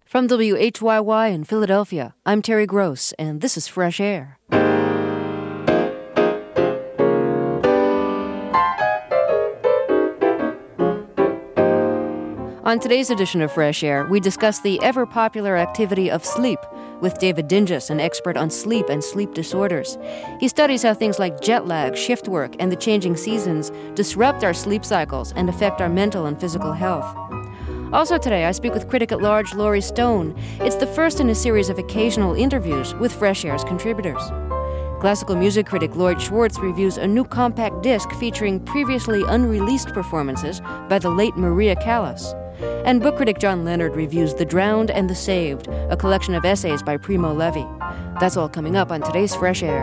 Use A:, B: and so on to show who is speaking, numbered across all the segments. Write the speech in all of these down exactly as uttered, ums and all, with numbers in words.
A: From W H Y Y in Philadelphia, I'm Terry Gross, and this is Fresh Air. On today's edition of Fresh Air, we discuss the ever-popular activity of sleep with David Dinges, an expert on sleep and sleep disorders. He studies how things like jet lag, shift work, and the changing seasons disrupt our sleep cycles and affect our mental and physical health. Also today, I speak with critic-at-large Laurie Stone. It's the first in a series of occasional interviews with Fresh Air's contributors. Classical music critic Lloyd Schwartz reviews a new compact disc featuring previously unreleased performances by the late Maria Callas. And book critic John Leonard reviews The Drowned and the Saved, a collection of essays by Primo Levi. That's all coming up on today's Fresh Air.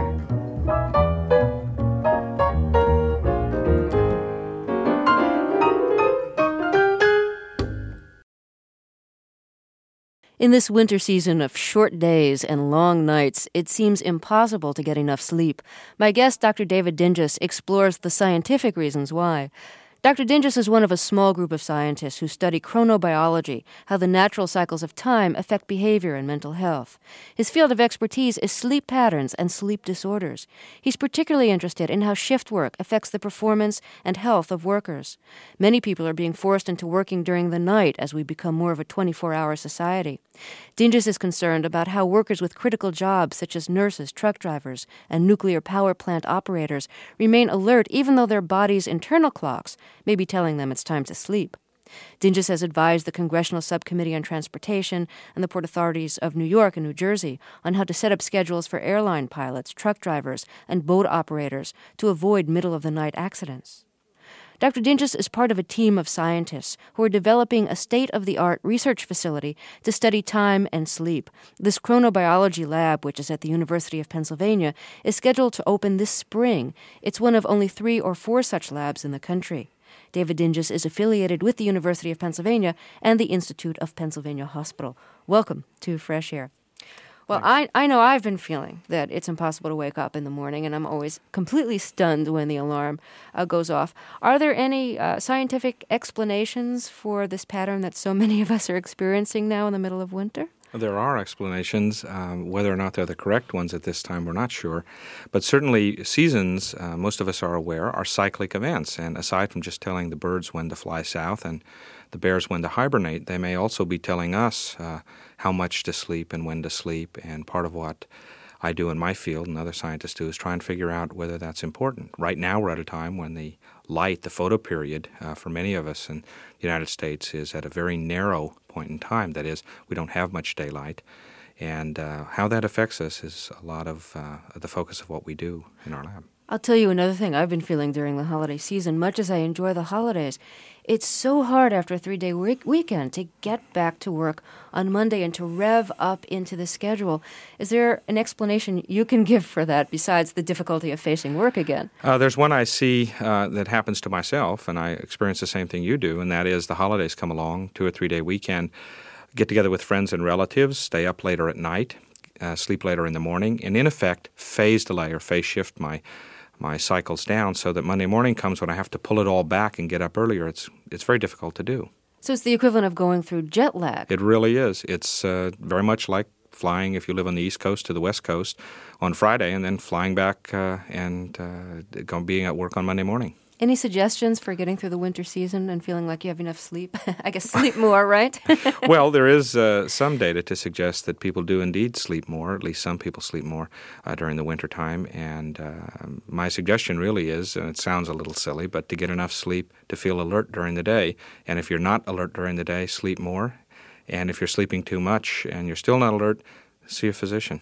A: In this winter season of short days and long nights, it seems impossible to get enough sleep. My guest, Doctor David Dinges, explores the scientific reasons why. Doctor Dinges is one of a small group of scientists who study chronobiology, how the natural cycles of time affect behavior and mental health. His field of expertise is sleep patterns and sleep disorders. He's particularly interested in how shift work affects the performance and health of workers. Many people are being forced into working during the night as we become more of a twenty-four hour society. Dinges is concerned about how workers with critical jobs such as nurses, truck drivers, and nuclear power plant operators remain alert even though their body's internal clocks may be telling them it's time to sleep. Dinges has advised the Congressional Subcommittee on Transportation and the Port Authorities of New York and New Jersey on how to set up schedules for airline pilots, truck drivers, and boat operators to avoid middle-of-the-night accidents. Doctor Dinges is part of a team of scientists who are developing a state-of-the-art research facility to study time and sleep. This chronobiology lab, which is at the University of Pennsylvania, is scheduled to open this spring. It's one of only three or four such labs in the country. David Dinges is affiliated with the University of Pennsylvania and the Institute of Pennsylvania Hospital. Welcome to Fresh Air. Well, I, I know I've been feeling that it's impossible to wake up in the morning, and I'm always completely stunned when the alarm uh, goes off. Are there any uh, scientific explanations for this pattern that so many of us are experiencing now in the middle of winter?
B: There are explanations. Um, whether or not they're the correct ones at this time, we're not sure. But certainly seasons, uh, most of us are aware, are cyclic events. And aside from just telling the birds when to fly south and the bears when to hibernate, they may also be telling us uh, how much to sleep and when to sleep. And part of what I do in my field and other scientists do is try and figure out whether that's important. Right now we're at a time when the light, the photo period, uh, for many of us in the United States is at a very narrow point in time. That is, we don't have much daylight. And uh, how that affects us is a lot of uh, the focus of what we do in our lab.
A: I'll tell you another thing I've been feeling during the holiday season. Much as I enjoy the holidays, it's so hard after a three-day week- weekend to get back to work on Monday and to rev up into the schedule. Is there an explanation you can give for that besides the difficulty of facing work again?
B: Uh, there's one I see uh, that happens to myself, and I experience the same thing you do, and that is the holidays come along, two- or three-day weekend, get together with friends and relatives, stay up later at night, uh, sleep later in the morning, and in effect phase delay or phase shift my my cycles down so that Monday morning comes when I have to pull it all back and get up earlier. It's it's very difficult to do.
A: So it's the equivalent of going through jet lag.
B: It really is. It's uh, very much like flying, if you live on the East Coast, to the West Coast on Friday and then flying back uh, and uh, going, being at work on Monday morning.
A: Any suggestions for getting through the winter season and feeling like you have enough sleep? I guess sleep more, right?
B: Well, there is uh, some data to suggest that people do indeed sleep more. At least some people sleep more uh, during the winter time. And uh, my suggestion really is, and it sounds a little silly, but to get enough sleep to feel alert during the day. And if you're not alert during the day, sleep more. And if you're sleeping too much and you're still not alert, see a physician.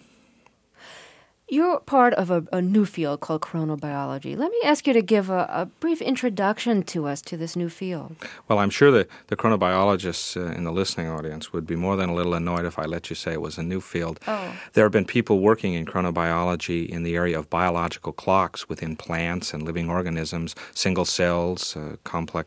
A: You're part of a, a new field called chronobiology. Let me ask you to give a, a brief introduction to us to this new field.
B: Well, I'm sure that the chronobiologists uh, in the listening audience would be more than a little annoyed if I let you say it was a new field.
A: Oh.
B: There have been people working in chronobiology in the area of biological clocks within plants and living organisms, single cells, uh, complex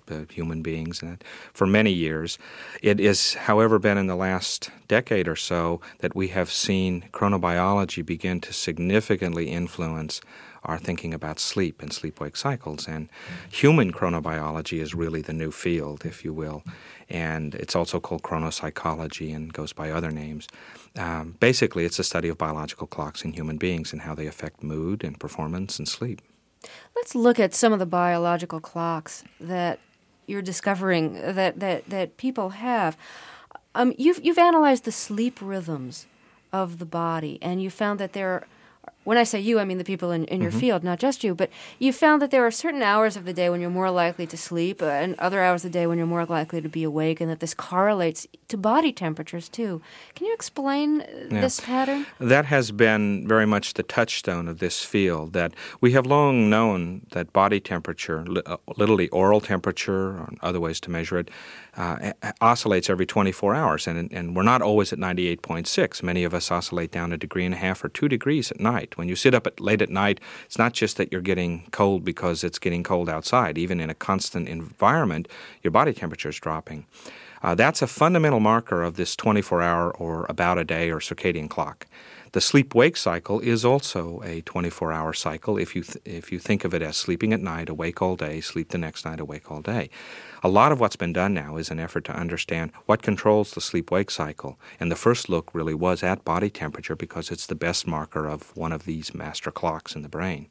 B: the human beings, and for many years. It is, however, been in the last decade or so that we have seen chronobiology begin to significantly influence our thinking about sleep and sleep-wake cycles. And human chronobiology is really the new field, if you will. And it's also called chronopsychology and goes by other names. Um, basically, it's a study of biological clocks in human beings and how they affect mood and performance and sleep.
A: Let's look at some of the biological clocks that you're discovering that, that, that people have. Um, you've, you've analyzed the sleep rhythms of the body, and you found that there are, when I say you, I mean the people in, in your
B: Mm-hmm.
A: field, not just you, but you found that there are certain hours of the day when you're more likely to sleep uh, and other hours of the day when you're more likely to be awake, and that this correlates to body temperatures too. Can you explain uh,
B: Yeah.
A: this pattern?
B: That has been very much the touchstone of this field, that we have long known that body temperature, li- uh, literally oral temperature, or other ways to measure it, uh, oscillates every twenty-four hours, and, and we're not always at ninety-eight point six. Many of us oscillate down a degree and a half or two degrees at night. When you sit up at, late at night, it's not just that you're getting cold because it's getting cold outside. Even in a constant environment, your body temperature is dropping. Uh, that's a fundamental marker of this twenty-four hour or about a day or circadian clock. The sleep-wake cycle is also a twenty-four hour cycle if you th- if you think of it as sleeping at night, awake all day, sleep the next night, awake all day. A lot of what's been done now is an effort to understand what controls the sleep-wake cycle. And the first look really was at body temperature because it's the best marker of one of these master clocks in the brain.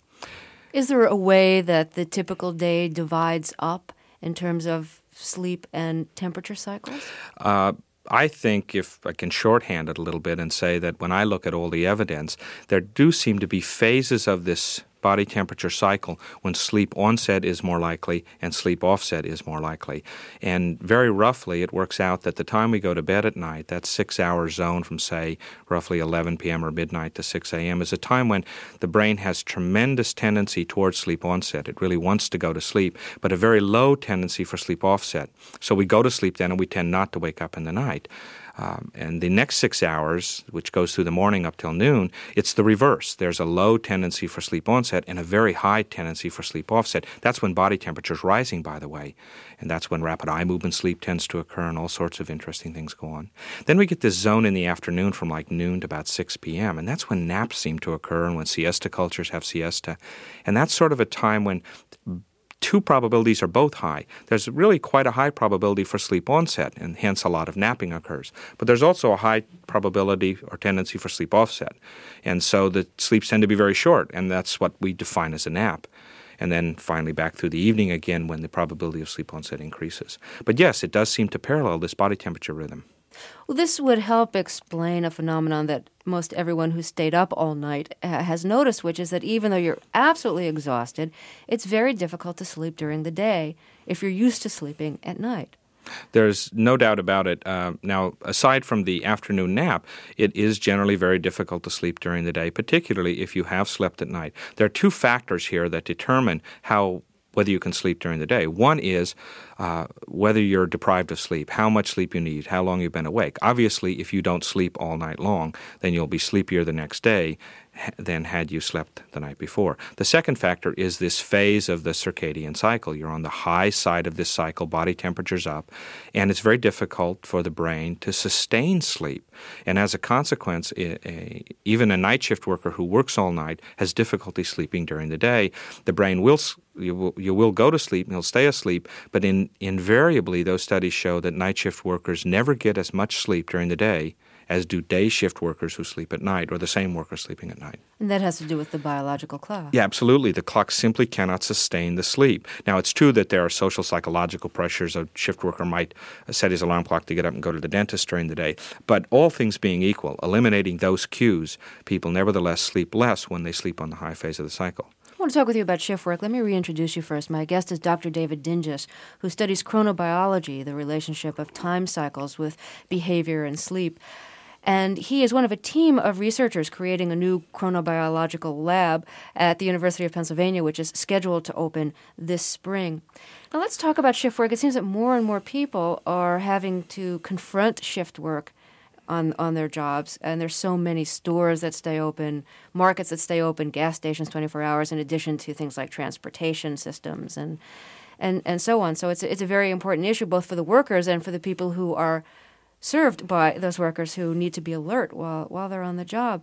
A: Is there a way that the typical day divides up in terms of sleep and temperature cycles?
B: Uh, I think, if I can shorthand it a little bit and say that when I look at all the evidence, there do seem to be phases of this body temperature cycle when sleep onset is more likely and sleep offset is more likely. And very roughly, it works out that the time we go to bed at night, that six-hour zone from, say, roughly eleven p.m. or midnight to six a.m., is a time when the brain has tremendous tendency towards sleep onset. It really wants to go to sleep, but a very low tendency for sleep offset. So we go to sleep then, and we tend not to wake up in the night. Um, and the next six hours, which goes through the morning up till noon, it's the reverse. There's a low tendency for sleep onset and a very high tendency for sleep offset. That's when body temperature is rising, by the way. And that's when rapid eye movement sleep tends to occur and all sorts of interesting things go on. Then we get this zone in the afternoon from like noon to about six p.m., and that's when naps seem to occur and when siesta cultures have siesta. And that's sort of a time when two probabilities are both high. There's really quite a high probability for sleep onset, and hence a lot of napping occurs. But there's also a high probability or tendency for sleep offset. And so the sleeps tend to be very short, and that's what we define as a nap. And then finally back through the evening again when the probability of sleep onset increases. But yes, it does seem to parallel this body temperature rhythm.
A: Well, this would help explain a phenomenon that most everyone who stayed up all night uh, has noticed, which is that even though you're absolutely exhausted, it's very difficult to sleep during the day if you're used to sleeping at night.
B: There's no doubt about it. Uh, now, aside from the afternoon nap, it is generally very difficult to sleep during the day, particularly if you have slept at night. There are two factors here that determine how whether you can sleep during the day. One is uh, whether you're deprived of sleep, how much sleep you need, how long you've been awake. Obviously, if you don't sleep all night long, then you'll be sleepier the next day than had you slept the night before. The second factor is this phase of the circadian cycle. You're on the high side of this cycle, body temperature's up, and it's very difficult for the brain to sustain sleep. And as a consequence, a, a, even a night shift worker who works all night has difficulty sleeping during the day. The brain will you will, you will go to sleep and you'll stay asleep, but in, invariably those studies show that night shift workers never get as much sleep during the day as do day shift workers who sleep at night, or the same workers sleeping at night.
A: And that has to do with the biological clock.
B: Yeah, absolutely. The clock simply cannot sustain the sleep. Now, it's true that there are social psychological pressures. A shift worker might set his alarm clock to get up and go to the dentist during the day. But all things being equal, eliminating those cues, people nevertheless sleep less when they sleep on the high phase of the cycle.
A: I want to talk with you about shift work. Let me reintroduce you first. My guest is Doctor David Dinges, who studies chronobiology, the relationship of time cycles with behavior and sleep. And he is one of a team of researchers creating a new chronobiological lab at the University of Pennsylvania, which is scheduled to open this spring. Now let's talk about shift work. It seems that more and more people are having to confront shift work on on their jobs, and there's so many stores that stay open, markets that stay open, gas stations twenty-four hours, in addition to things like transportation systems and and, and so on. So it's a, it's a very important issue both for the workers and for the people who are served by those workers who need to be alert while while they're on the job.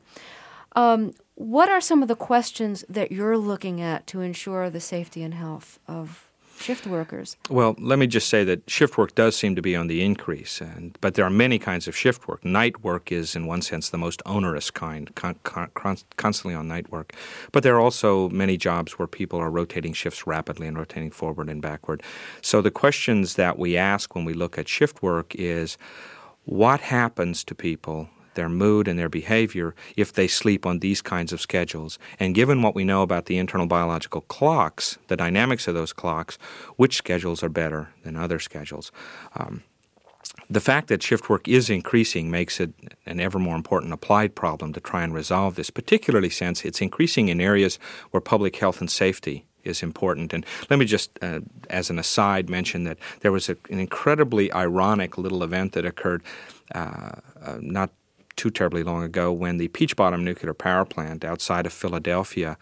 A: Um, what are some of the questions that you're looking at to ensure the safety and health of shift workers?
B: Well, let me just say that shift work does seem to be on the increase, and but there are many kinds of shift work. Night work is, in one sense, the most onerous kind, con- con- constantly on night work. But there are also many jobs where people are rotating shifts rapidly and rotating forward and backward. So the questions that we ask when we look at shift work is, what happens to people, their mood and their behavior, if they sleep on these kinds of schedules? And given what we know about the internal biological clocks, the dynamics of those clocks, which schedules are better than other schedules? Um, the fact that shift work is increasing makes it an ever more important applied problem to try and resolve this, particularly since it's increasing in areas where public health and safety is important. And let me just, uh, as an aside, mention that there was a, an incredibly ironic little event that occurred uh, uh, not too terribly long ago when the Peach Bottom nuclear power plant outside of Philadelphia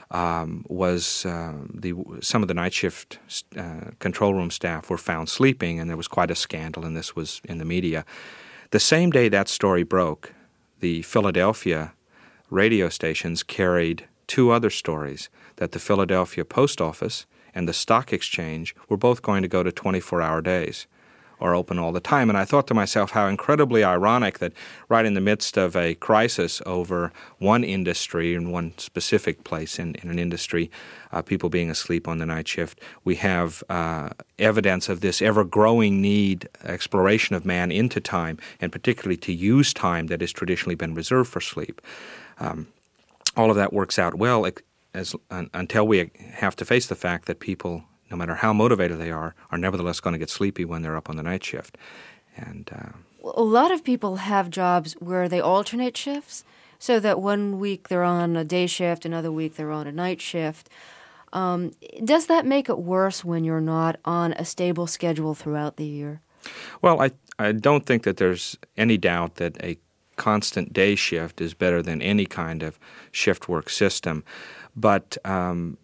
B: um, was uh, the some of the night shift uh, control room staff were found sleeping, and there was quite a scandal, and this was in the media. The same day that story broke, the Philadelphia radio stations carried two other stories that the Philadelphia Post Office and the Stock Exchange were both going to go to twenty-four hour days or open all the time. And I thought to myself how incredibly ironic that right in the midst of a crisis over one industry and one specific place in, in an industry, uh, people being asleep on the night shift, we have uh, evidence of this ever-growing need, exploration of man into time, and particularly to use time that has traditionally been reserved for sleep. Um, all of that works out well as, uh, until we have to face the fact that people, no matter how motivated they are, are nevertheless going to get sleepy when they're up on the night shift. And uh,
A: a lot of people have jobs where they alternate shifts, so that one week they're on a day shift, another week they're on a night shift. Um, does that make it worse when you're not on a stable schedule throughout the year?
B: Well, I, I don't think that there's any doubt that a constant day shift is better than any kind of shift work system. But um,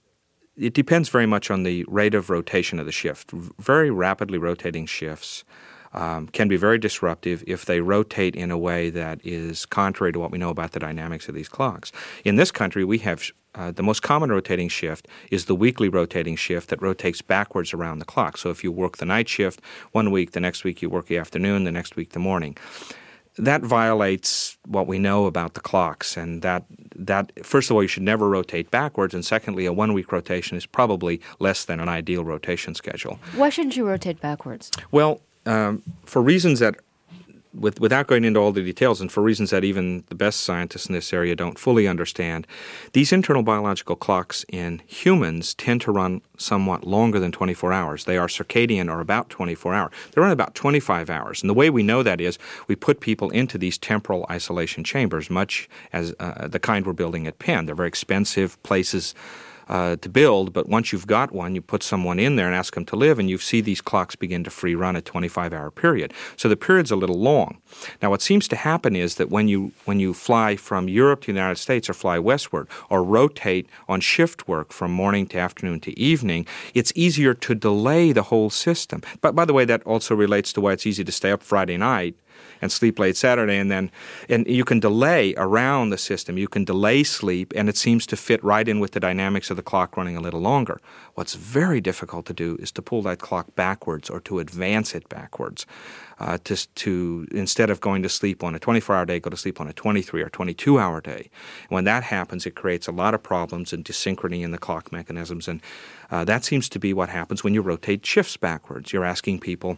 B: it depends very much on the rate of rotation of the shift. Very rapidly rotating shifts um, can be very disruptive if they rotate in a way that is contrary to what we know about the dynamics of these clocks. In this country, we have uh, the most common rotating shift is the weekly rotating shift that rotates backwards around the clock. So if you work the night shift one week, the next week you work the afternoon, the next week the morning. That violates what we know about the clocks, and that, that first of all, you should never rotate backwards, and secondly, a one-week rotation is probably less than an ideal rotation schedule.
A: Why shouldn't you rotate backwards?
B: Well, um, for reasons that, with, without going into all the details, and for reasons that even the best scientists in this area don't fully understand, these internal biological clocks in humans tend to run somewhat longer than twenty-four hours. They are circadian or about twenty-four hours. They run about twenty-five hours. And the way we know that is we put people into these temporal isolation chambers, much as uh, the kind we're building at Penn. They're very expensive places Uh, to build, but once you've got one, you put someone in there and ask them to live, and you see these clocks begin to free run a twenty-five hour period. So the period's a little long. Now, what seems to happen is that when you when you fly from Europe to the United States or fly westward or rotate on shift work from morning to afternoon to evening, it's easier to delay the whole system. But by the way, that also relates to why it's easy to stay up Friday night and sleep late Saturday, and then and you can delay around the system. You can delay sleep, and it seems to fit right in with the dynamics of the clock running a little longer. What's very difficult to do is to pull that clock backwards or to advance it backwards. Uh, to, to instead of going to sleep on a twenty-four hour day, go to sleep on a twenty-three or twenty-two hour day. When that happens, it creates a lot of problems and dysynchrony in the clock mechanisms, and uh, that seems to be what happens when you rotate shifts backwards. You're asking people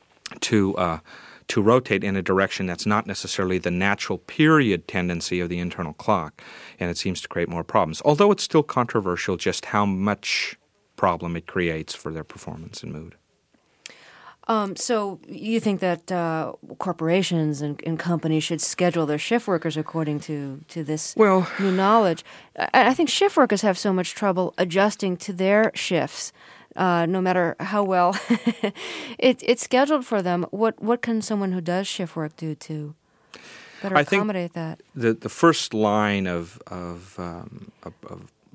B: to uh, to rotate in a direction that's not necessarily the natural period tendency of the internal clock, and it seems to create more problems. Although it's still controversial just how much problem it creates for their performance and mood.
A: Um, so you think that uh, corporations and, and companies should schedule their shift workers according to, to this
B: well,
A: new knowledge? I, I think shift workers have so much trouble adjusting to their shifts. Uh, no matter how well it, it's scheduled for them. What what can someone who does shift work do to better
B: I
A: accommodate
B: think
A: that?
B: The the first line of of, um, of of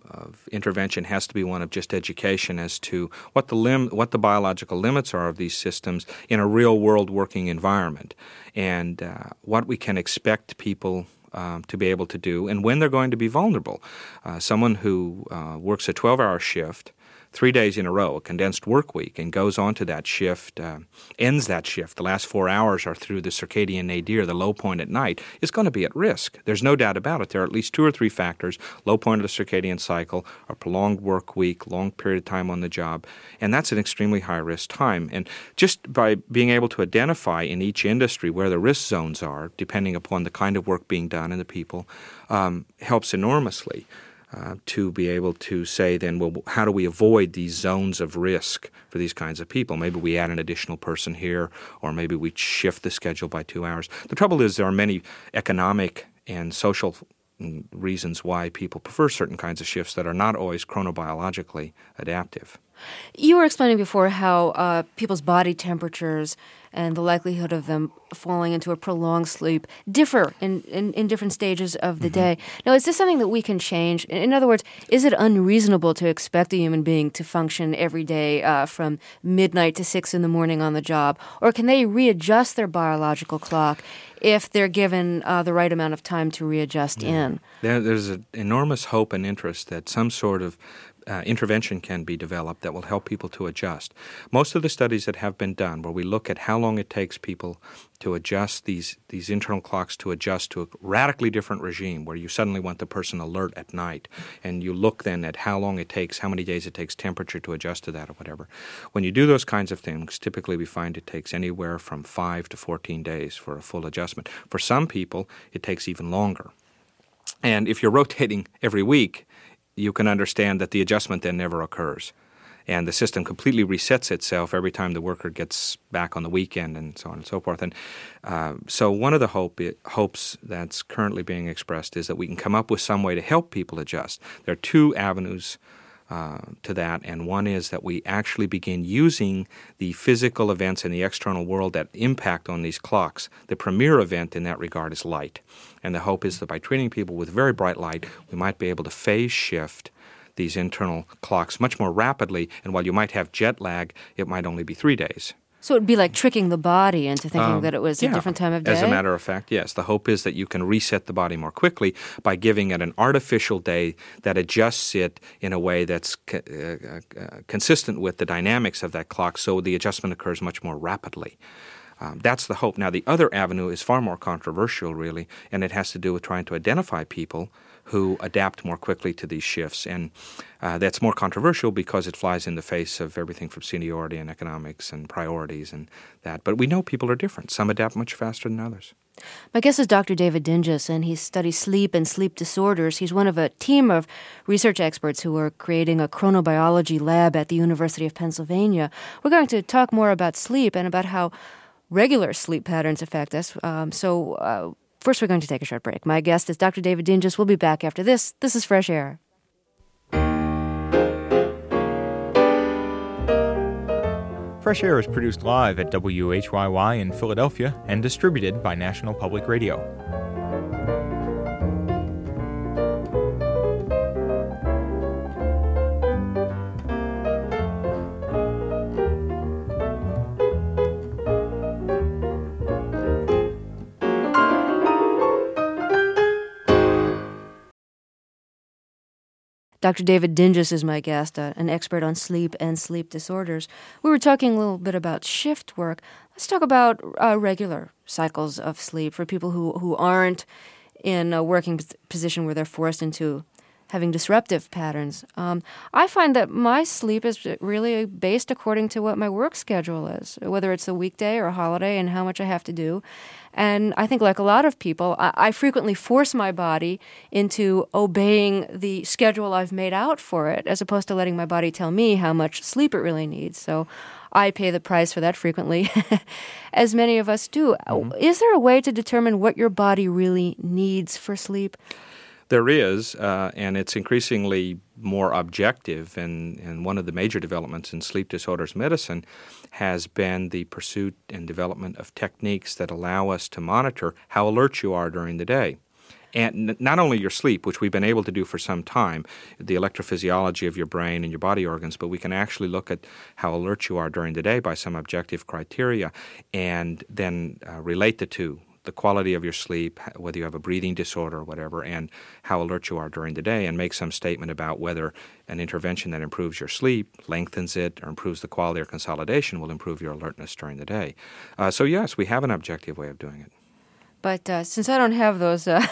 B: of intervention has to be one of just education as to what the lim- what the biological limits are of these systems in a real-world working environment, and uh, what we can expect people um, to be able to do, and when they're going to be vulnerable. Uh, someone who uh, works a twelve-hour shift three days in a row, a condensed work week, and goes on to that shift, uh, ends that shift, the last four hours are through the circadian nadir, the low point at night, is going to be at risk. There's no doubt about it. There are at least two or three factors: low point of the circadian cycle, a prolonged work week, long period of time on the job, and that's an extremely high-risk time. And just by being able to identify in each industry where the risk zones are, depending upon the kind of work being done and the people, um, helps enormously. Uh, to be able to say then, well, how do we avoid these zones of risk for these kinds of people? Maybe we add an additional person here, or maybe we shift the schedule by two hours. The trouble is there are many economic and social reasons why people prefer certain kinds of shifts that are not always chronobiologically adaptive.
A: You were explaining before how uh, people's body temperatures and the likelihood of them falling into a prolonged sleep differ in, in, in different stages of the mm-hmm. day. Now, is this something that we can change? In other words, is it unreasonable to expect a human being to function every day uh, from midnight to six in the morning on the job? Or can they readjust their biological clock if they're given uh, the right amount of time to readjust yeah. in?
B: There, there's an enormous hope and interest that some sort of Uh, intervention can be developed that will help people to adjust. Most of the studies that have been done where we look at how long it takes people to adjust these, these internal clocks to adjust to a radically different regime where you suddenly want the person alert at night, and you look then at how long it takes, how many days it takes temperature to adjust to that or whatever. When you do those kinds of things, typically we find it takes anywhere from five to fourteen days for a full adjustment. For some people, it takes even longer. And if you're rotating every week, you can understand that the adjustment then never occurs. And the system completely resets itself every time the worker gets back on the weekend and so on and so forth. And uh, so one of the hope it, hopes that's currently being expressed is that we can come up with some way to help people adjust. There are two avenues uh, to that, and one is that we actually begin using the physical events in the external world that impact on these clocks. The premier event in that regard is light. And the hope is that by treating people with very bright light, we might be able to phase shift these internal clocks much more rapidly. And while you might have jet lag, it might only be three days.
A: So it would be like tricking the body into thinking um, that it was
B: yeah,
A: a different time of day?
B: As a matter of fact, yes. The hope is that you can reset the body more quickly by giving it an artificial day that adjusts it in a way that's co- uh, uh, consistent with the dynamics of that clock, so the adjustment occurs much more rapidly. Um, that's the hope. Now, the other avenue is far more controversial, really, and it has to do with trying to identify people who adapt more quickly to these shifts. And uh, that's more controversial because it flies in the face of everything from seniority and economics and priorities and that. But we know people are different. Some adapt much faster than others.
A: My guest is Doctor David Dinges, and he studies sleep and sleep disorders. He's one of a team of research experts who are creating a chronobiology lab at the University of Pennsylvania. We're going to talk more about sleep and about how regular sleep patterns affect us. Um, so uh, first we're going to take a short break. My guest is Doctor David Dinges. We'll be back after this. This is Fresh Air.
C: Fresh Air is produced live at W H Y Y in Philadelphia and distributed by National Public Radio.
A: Doctor David Dinges is my guest, uh, an expert on sleep and sleep disorders. We were talking a little bit about shift work. Let's talk about uh, regular cycles of sleep for people who, who aren't in a working position where they're forced into having disruptive patterns. Um, I find that my sleep is really based according to what my work schedule is, whether it's a weekday or a holiday and how much I have to do. And I think like a lot of people, I, I frequently force my body into obeying the schedule I've made out for it, as opposed to letting my body tell me how much sleep it really needs. So I pay the price for that frequently, as many of us do. Mm-hmm. Is there a way to determine what your body really needs for sleep?
B: There is, uh, and it's increasingly more objective, and, and one of the major developments in sleep disorders medicine has been the pursuit and development of techniques that allow us to monitor how alert you are during the day. And n- not only your sleep, which we've been able to do for some time, the electrophysiology of your brain and your body organs, but we can actually look at how alert you are during the day by some objective criteria and then uh, relate the two, the quality of your sleep, whether you have a breathing disorder or whatever, and how alert you are during the day, and make some statement about whether an intervention that improves your sleep, lengthens it, or improves the quality or consolidation will improve your alertness during the day. Uh, so yes, we have an objective way of doing it.
A: But uh, since I don't have those uh,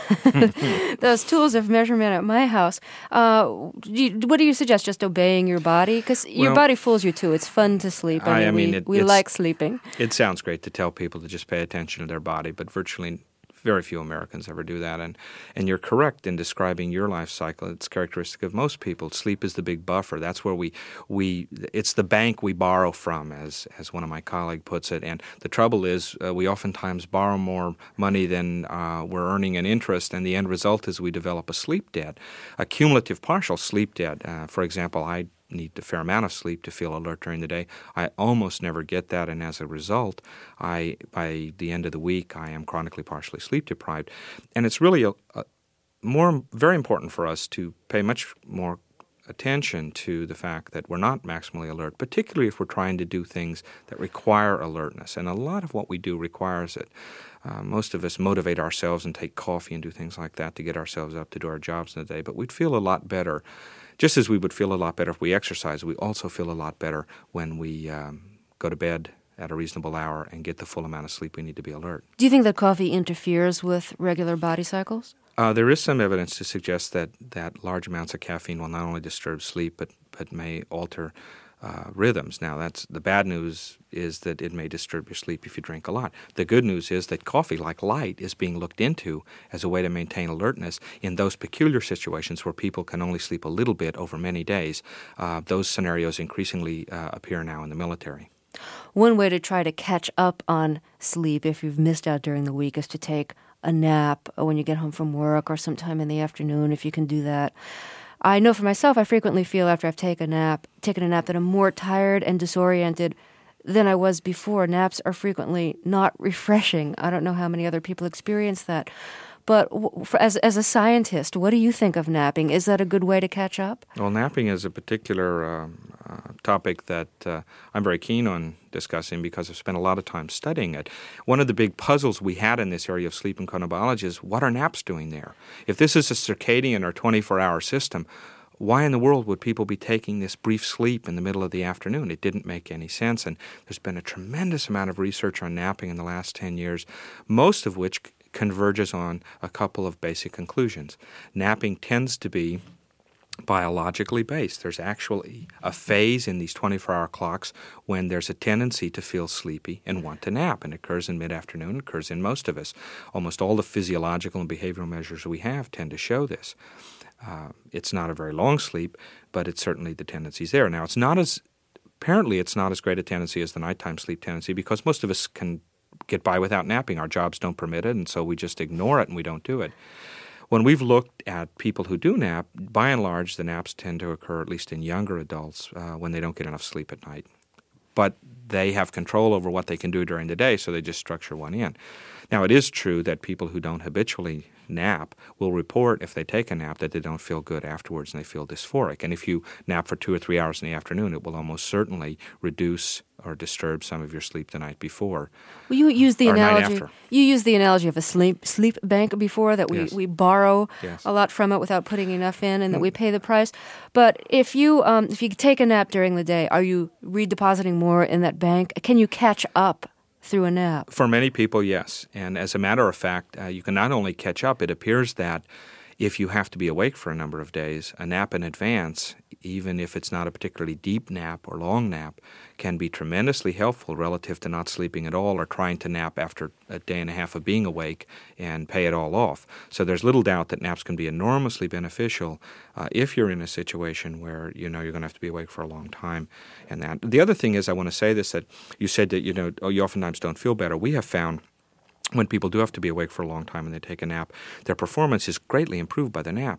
A: those tools of measurement at my house, uh, do you, what do you suggest? Just obeying your body? Because your
B: Well,
A: body fools you too. It's fun to sleep. I mean,
B: I mean,
A: we,
B: it-
A: we
B: it's-
A: like sleeping.
B: It sounds great to tell people to just pay attention to their body, but virtually very few Americans ever do that. And and you're correct in describing your life cycle. It's characteristic of most people. Sleep is the big buffer. That's where we we it's the bank we borrow from, as as one of my colleagues puts it. And the trouble is, uh, we oftentimes borrow more money than uh, we're earning in interest, and the end result is we develop a sleep debt, a cumulative partial sleep debt. Uh, for example, I need a fair amount of sleep to feel alert during the day. I almost never get that, and as a result, I by the end of the week, I am chronically partially sleep deprived. And it's really a, a more very important for us to pay much more attention to the fact that we're not maximally alert, particularly if we're trying to do things that require alertness. And a lot of what we do requires it. Uh, most of us motivate ourselves and take coffee and do things like that to get ourselves up to do our jobs in the day, but we'd feel a lot better. Just as we would feel a lot better if we exercise, we also feel a lot better when we um, go to bed at a reasonable hour and get the full amount of sleep we need to be alert.
A: Do you think that coffee interferes with regular body cycles?
B: Uh, there is some evidence to suggest that, that large amounts of caffeine will not only disturb sleep but, but may alter uh, rhythms. Now, that's the bad news is that it may disturb your sleep if you drink a lot. The good news is that coffee, like light, is being looked into as a way to maintain alertness in those peculiar situations where people can only sleep a little bit over many days. Uh, those scenarios increasingly uh, appear now in the military.
A: One way to try to catch up on sleep if you've missed out during the week is to take a nap when you get home from work or sometime in the afternoon, if you can do that. I know for myself, I frequently feel after I've taken a nap, taken a nap that I'm more tired and disoriented than I was before. Naps are frequently not refreshing. I don't know how many other people experience that. But w- for, as as a scientist, what do you think of napping? Is that a good way to catch up?
B: Well, napping is a particular um, uh, topic that uh, I'm very keen on discussing because I've spent a lot of time studying it. One of the big puzzles we had in this area of sleep and chronobiology is what are naps doing there? If this is a circadian or twenty-four hour system, why in the world would people be taking this brief sleep in the middle of the afternoon? It didn't make any sense, and there's been a tremendous amount of research on napping in the last ten years, most of which converges on a couple of basic conclusions. Napping tends to be biologically based. There's actually a phase in these twenty-four hour clocks when there's a tendency to feel sleepy and want to nap, and it occurs in mid-afternoon, it occurs in most of us. Almost all the physiological and behavioral measures we have tend to show this. Uh, it's not a very long sleep, but it's certainly the tendency's there. Now, it's not as, apparently it's not as great a tendency as the nighttime sleep tendency because most of us can get by without napping. Our jobs don't permit it, and so we just ignore it and we don't do it. When we've looked at people who do nap, by and large, the naps tend to occur, at least in younger adults, uh, when they don't get enough sleep at night. But they have control over what they can do during the day, so they just structure one in. Now, it is true that people who don't habitually nap will report if they take a nap that they don't feel good afterwards and they feel dysphoric. And if you nap for two or three hours in the afternoon, it will almost certainly reduce or disturb some of your sleep the night before.
A: Well, you used the
B: or night
A: analogy.
B: after.
A: You used the analogy of a sleep sleep bank before that we,
B: Yes.
A: we borrow
B: Yes.
A: a lot from it without putting enough in, and that we pay the price. But if you um, if you take a nap during the day, are you redepositing more in that bank? Can you catch up through a nap?
B: For many people, yes. And as a matter of fact, uh, you can not only catch up, it appears that if you have to be awake for a number of days, a nap in advance, even if it's not a particularly deep nap or long nap, can be tremendously helpful relative to not sleeping at all or trying to nap after a day and a half of being awake and pay it all off. So there's little doubt that naps can be enormously beneficial uh, if you're in a situation where you know you're going to have to be awake for a long time. And that. The other thing is, I want to say this, that you said that you know oh, you oftentimes don't feel better. We have found when people do have to be awake for a long time and they take a nap, their performance is greatly improved by the nap.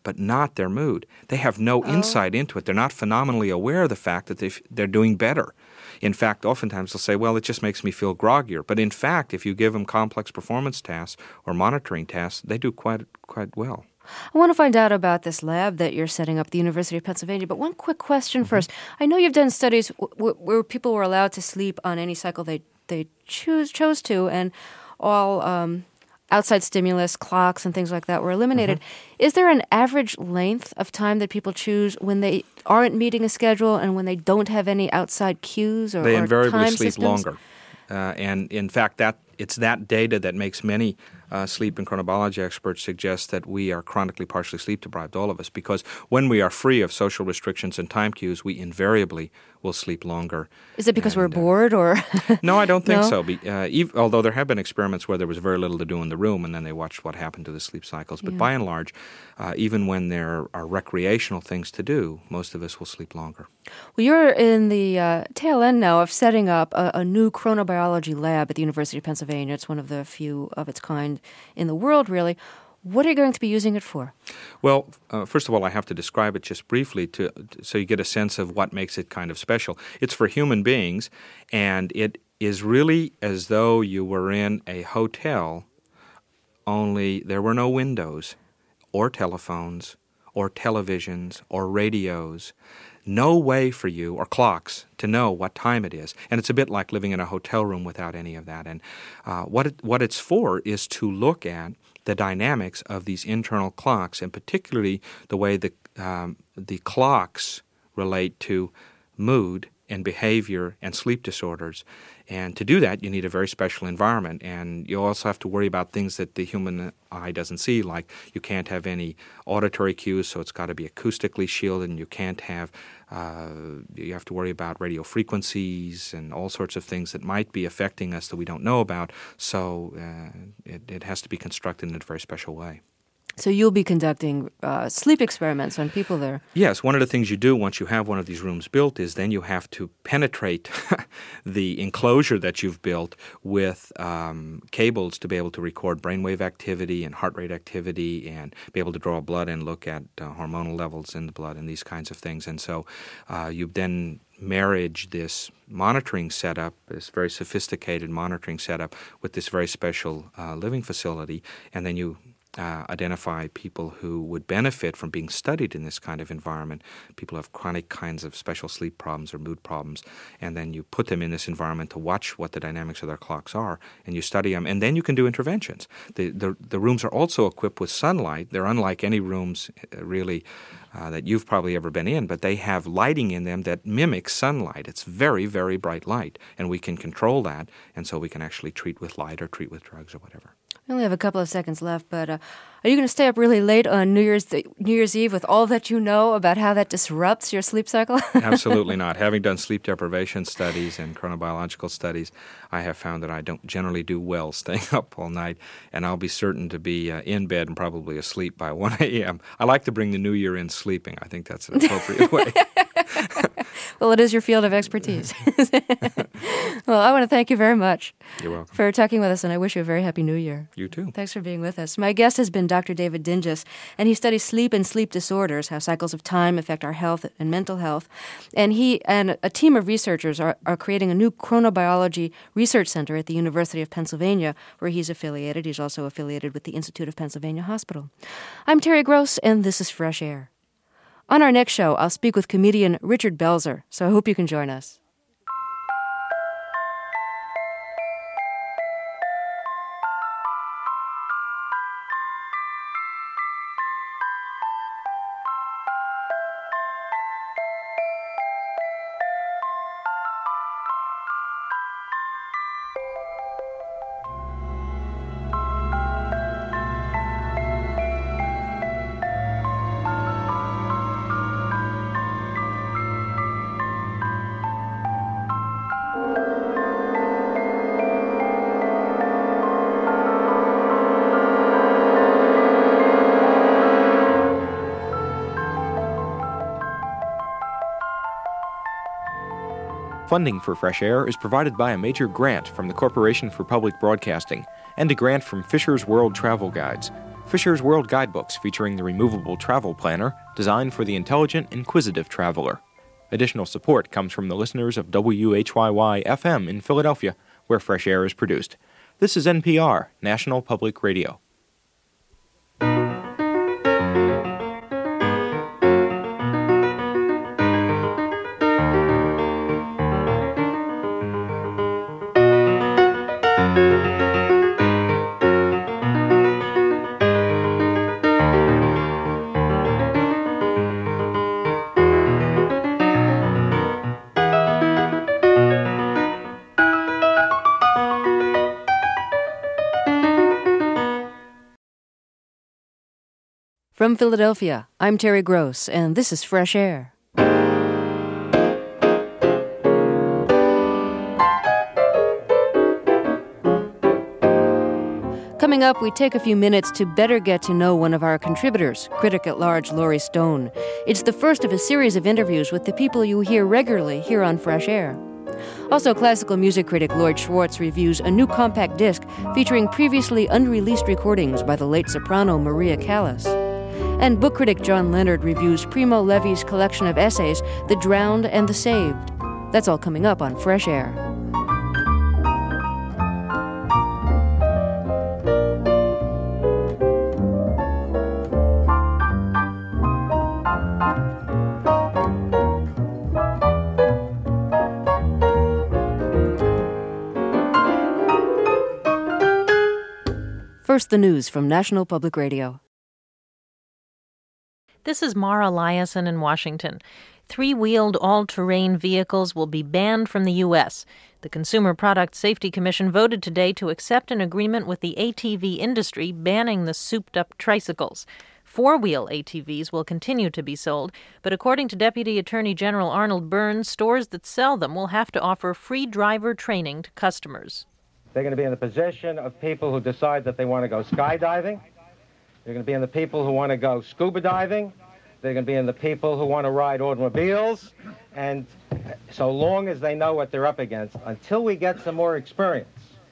B: but not their mood. They have no
A: Oh.
B: insight into it. They're not phenomenally aware of the fact that they've- they're doing better. In fact, oftentimes they'll say, well, it just makes me feel groggier. But in fact, if you give them complex performance tasks or monitoring tasks, they do quite quite well.
A: I want to find out about this lab that you're setting up at the University of Pennsylvania, but one quick question first. I know you've done studies w- w- where people were allowed to sleep on any cycle they, they choose chose to, and all um, outside stimulus, clocks, and things like that were eliminated. Mm-hmm. Is there an average length of time that people choose when they aren't meeting a schedule and when they don't have any outside cues or,
B: They
A: or
B: invariably
A: time
B: sleep
A: systems?
B: longer. Uh, and in fact, that it's that data that makes many uh, sleep and chronobiology experts suggest that we are chronically partially sleep deprived, all of us, because when we are free of social restrictions and time cues, we invariably will sleep longer.
A: Is it because
B: And,
A: we're
B: uh,
A: bored or?
B: No, I don't think
A: No?
B: so. Be, uh, ev- although there have been experiments where there was very little to do in the room, and then they watched what happened to the sleep cycles. But
A: Yeah.
B: by and large, uh, even when there are recreational things to do, most of us will sleep longer.
A: Well, you're in the uh, tail end now of setting up a, a new chronobiology lab at the University of Pennsylvania. It's one of the few of its kind in the world, really. What are you going to be using it for?
B: Well, uh, first of all, I have to describe it just briefly to, so you get a sense of what makes it kind of special. It's for human beings, and it is really as though you were in a hotel, only there were no windows or telephones or televisions or radios. No way for you, or clocks, to know what time it is. And it's a bit like living in a hotel room without any of that. And uh, what it, what it's for is to look at the dynamics of these internal clocks, and particularly the way the um, the clocks relate to mood and behavior and sleep disorders. And to do that, you need a very special environment. And you also have to worry about things that the human eye doesn't see, like you can't have any auditory cues, so it's got to be acoustically shielded, and you can't have, uh, you have to worry about radio frequencies and all sorts of things that might be affecting us that we don't know about. So uh, it, it has to be constructed in a very special way.
A: So you'll be conducting uh, sleep experiments on people there.
B: Yes, one of the things you do once you have one of these rooms built is then you have to penetrate the enclosure that you've built with um, cables to be able to record brainwave activity and heart rate activity and be able to draw blood and look at uh, hormonal levels in the blood and these kinds of things. And so uh, you then marriage this monitoring setup, this very sophisticated monitoring setup, with this very special uh, living facility, and then you Uh, identify people who would benefit from being studied in this kind of environment. People who have chronic kinds of special sleep problems or mood problems, and then you put them in this environment to watch what the dynamics of their clocks are, and you study them, and then you can do interventions. The the, the rooms are also equipped with sunlight. They're unlike any rooms uh, really uh, that you've probably ever been in, but they have lighting in them that mimics sunlight. It's very, very bright light, and we can control that, and so we can actually treat with light or treat with drugs or whatever.
A: We only have a couple of seconds left, but uh, are you going to stay up really late on New Year's New Year's Eve with all that you know about how that disrupts your sleep cycle?
B: Absolutely not. Having done sleep deprivation studies and chronobiological studies, I have found that I don't generally do well staying up all night, and I'll be certain to be uh, in bed and probably asleep by one a.m. I like to bring the new year in sleeping. I think that's an appropriate way.
A: Well, it is your field of expertise. Well, I want to thank you very much
B: You're welcome.
A: for talking with us, and I wish you a very happy New Year.
B: You too.
A: Thanks for being with us. My guest has been Doctor David Dinges, and he studies sleep and sleep disorders, how cycles of time affect our health and mental health. And he and a team of researchers are, are creating a new chronobiology research center at the University of Pennsylvania, where he's affiliated. He's also affiliated with the Institute of Pennsylvania Hospital. I'm Terry Gross, and this is Fresh Air. On our next show, I'll speak with comedian Richard Belzer, so I hope you can join us.
C: Funding for Fresh Air is provided by a major grant from the Corporation for Public Broadcasting and a grant from Fisher's World Travel Guides. Fisher's World Guidebooks featuring the removable travel planner designed for the intelligent, inquisitive traveler. Additional support comes from the listeners of W H Y Y F M in Philadelphia, where Fresh Air is produced. This is N P R, National Public Radio.
A: From Philadelphia, I'm Terry Gross, and this is Fresh Air. Coming up, we take a few minutes to better get to know one of our contributors, critic-at-large Laurie Stone. It's the first of a series of interviews with the people you hear regularly here on Fresh Air. Also, classical music critic Lloyd Schwartz reviews a new compact disc featuring previously unreleased recordings by the late soprano Maria Callas. And book critic John Leonard reviews Primo Levi's collection of essays, The Drowned and the Saved. That's all coming up on Fresh Air. First, the news from National Public Radio.
D: This is Mara Eliason in Washington. Three-wheeled, all-terrain vehicles will be banned from the U S. The Consumer Product Safety Commission voted today to accept an agreement with the A T V industry banning the souped-up tricycles. Four-wheel A T Vs will continue to be sold, but according to Deputy Attorney General Arnold Burns, stores that sell them will have to offer free driver training to customers.
E: They're going to be in the possession of people who decide that they want to go skydiving. They're going to be in the people who want to go scuba diving. They're going to be in the people who want to ride automobiles. And so long as they know what they're up against, until we get some more experience,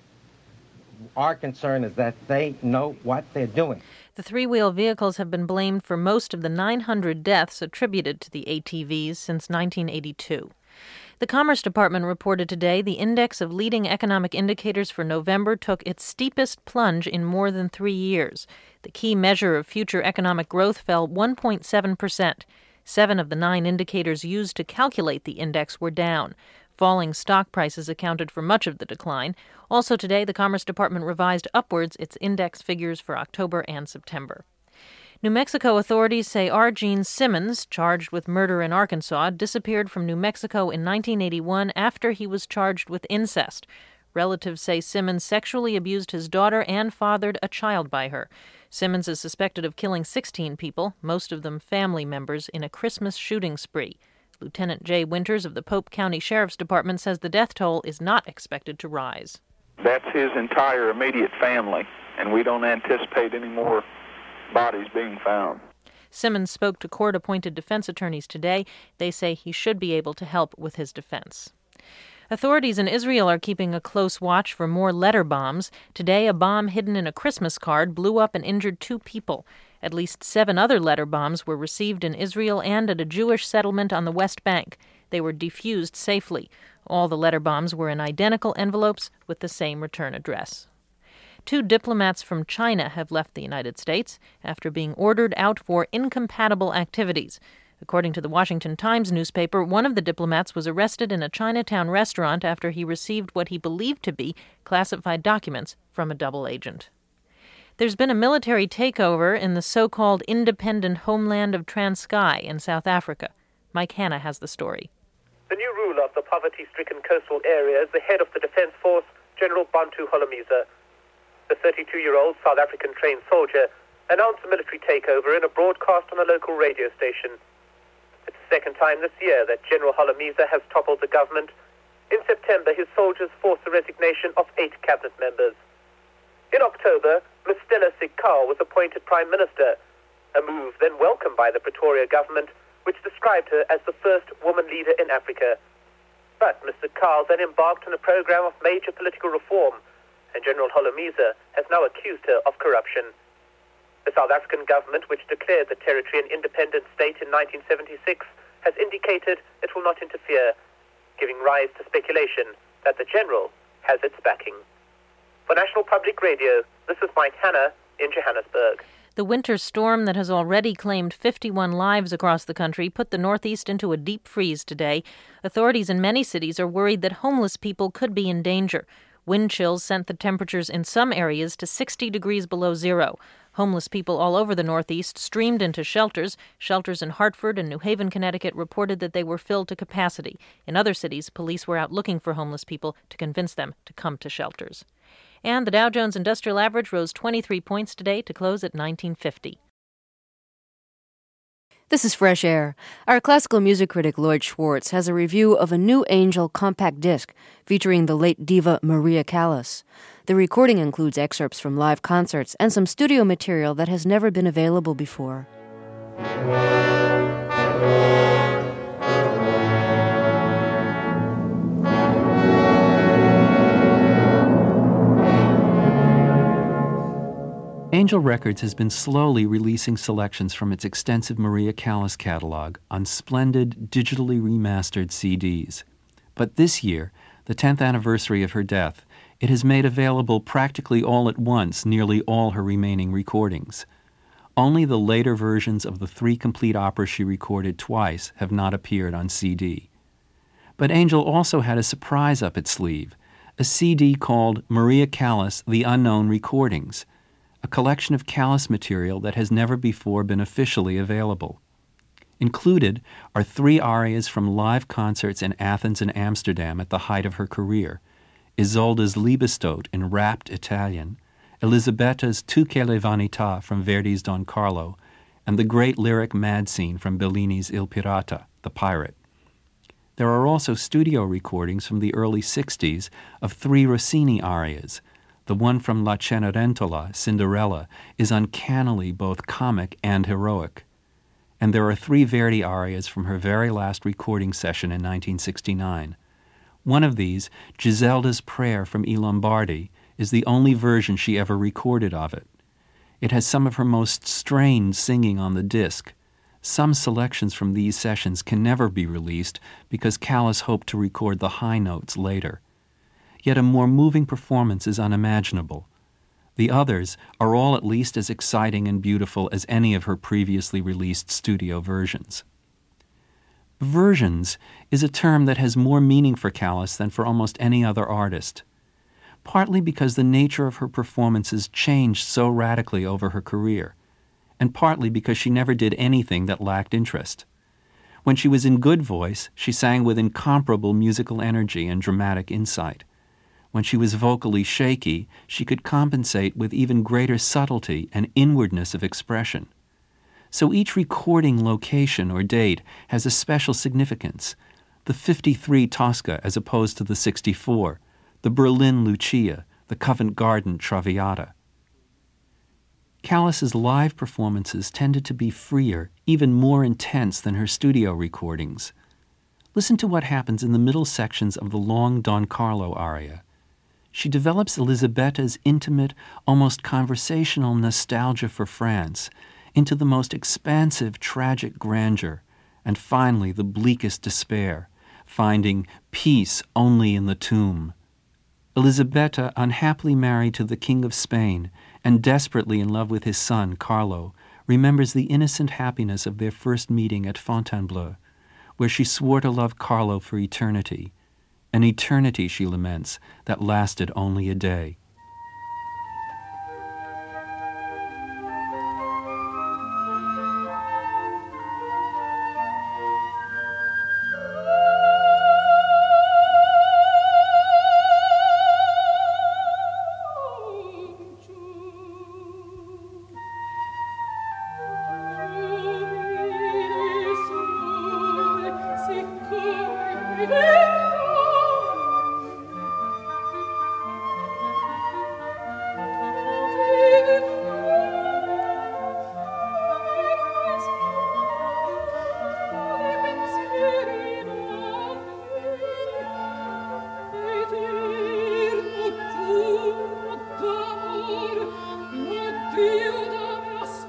E: our concern is that they know what they're doing.
D: The three-wheel vehicles have been blamed for most of the nine hundred deaths attributed to the A T Vs since nineteen eighty-two. The Commerce Department reported today the index of leading economic indicators for November took its steepest plunge in more than three years. The key measure of future economic growth fell one point seven percent. Seven of the nine indicators used to calculate the index were down. Falling stock prices accounted for much of the decline. Also today, the Commerce Department revised upwards its index figures for October and September. New Mexico authorities say R. Gene Simmons, charged with murder in Arkansas, disappeared from New Mexico in nineteen eighty-one after he was charged with incest. Relatives say Simmons sexually abused his daughter and fathered a child by her. Simmons is suspected of killing sixteen people, most of them family members, in a Christmas shooting spree. Lieutenant Jay Winters of the Pope County Sheriff's Department says the death toll is not expected to rise.
F: That's his entire immediate family, and we don't anticipate any more bodies being found.
D: Simmons spoke to court-appointed defense attorneys today. They say he should be able to help with his defense. Authorities in Israel are keeping a close watch for more letter bombs. Today, a bomb hidden in a Christmas card blew up and injured two people. At least seven other letter bombs were received in Israel and at a Jewish settlement on the West Bank. They were defused safely. All the letter bombs were in identical envelopes with the same return address. Two diplomats from China have left the United States after being ordered out for incompatible activities. According to the Washington Times newspaper, one of the diplomats was arrested in a Chinatown restaurant after he received what he believed to be classified documents from a double agent. There's been a military takeover in the so-called independent homeland of Transkei in South Africa. Mike Hanna has the story.
G: The new ruler of the poverty-stricken coastal area is the head of the Defense Force, General Bantu Holomisa. The thirty-two-year-old South African-trained soldier announced a military takeover in a broadcast on a local radio station. It's the second time this year that General Holomisa has toppled the government. In September, his soldiers forced the resignation of eight cabinet members. In October, Miz Stella Sikau was appointed Prime Minister, a move then welcomed by the Pretoria government, which described her as the first woman leader in Africa. But Mister Sikau then embarked on a program of major political reform, and General Holomisa has now accused her of corruption. The South African government, which declared the territory an independent state in nineteen seventy-six, has indicated it will not interfere, giving rise to speculation that the General has its backing. For National Public Radio, this is Mike Hanna in Johannesburg.
D: The winter storm that has already claimed fifty-one lives across the country put the Northeast into a deep freeze today. Authorities in many cities are worried that homeless people could be in danger. Wind chills sent the temperatures in some areas to sixty degrees below zero. Homeless people all over the Northeast streamed into shelters. Shelters in Hartford and New Haven, Connecticut reported that they were filled to capacity. In other cities, police were out looking for homeless people to convince them to come to shelters. And the Dow Jones Industrial Average rose twenty-three points today to close at nineteen fifty.
A: This is Fresh Air. Our classical music critic Lloyd Schwartz has a review of a new Angel compact disc featuring the late diva Maria Callas. The recording includes excerpts from live concerts and some studio material that has never been available before.
H: Angel Records has been slowly releasing selections from its extensive Maria Callas catalog on splendid, digitally remastered C Ds. But this year, the tenth anniversary of her death, it has made available practically all at once nearly all her remaining recordings. Only the later versions of the three complete operas she recorded twice have not appeared on C D. But Angel also had a surprise up its sleeve, a C D called Maria Callas, The Unknown Recordings, a collection of Callas material that has never before been officially available. Included are three arias from live concerts in Athens and Amsterdam at the height of her career, Isolde's Liebestod in rapt Italian, Elisabetta's Tu che le vanità from Verdi's Don Carlo, and the great lyric mad scene from Bellini's Il Pirata, The Pirate. There are also studio recordings from the early sixties of three Rossini arias. The one from La Cenerentola, Cinderella, is uncannily both comic and heroic. And there are three Verdi arias from her very last recording session in nineteen sixty-nine. One of these, Giselda's Prayer from I Lombardi, is the only version she ever recorded of it. It has some of her most strained singing on the disc. Some selections from these sessions can never be released because Callas hoped to record the high notes later. Yet a more moving performance is unimaginable. The others are all at least as exciting and beautiful as any of her previously released studio versions. Versions is a term that has more meaning for Callas than for almost any other artist, partly because the nature of her performances changed so radically over her career, and partly because she never did anything that lacked interest. When she was in good voice, she sang with incomparable musical energy and dramatic insight. When she was vocally shaky, she could compensate with even greater subtlety and inwardness of expression. So each recording location or date has a special significance. The fifty-three Tosca as opposed to the sixty-four, the Berlin Lucia, the Covent Garden Traviata. Callas's live performances tended to be freer, even more intense than her studio recordings. Listen to what happens in the middle sections of the long Don Carlo aria. She develops Elisabetta's intimate, almost conversational nostalgia for France into the most expansive tragic grandeur, and finally the bleakest despair, finding peace only in the tomb. Elisabetta, unhappily married to the King of Spain and desperately in love with his son, Carlo, remembers the innocent happiness of their first meeting at Fontainebleau, where she swore to love Carlo for eternity. An eternity, she laments, that lasted only a day.
I: Dio da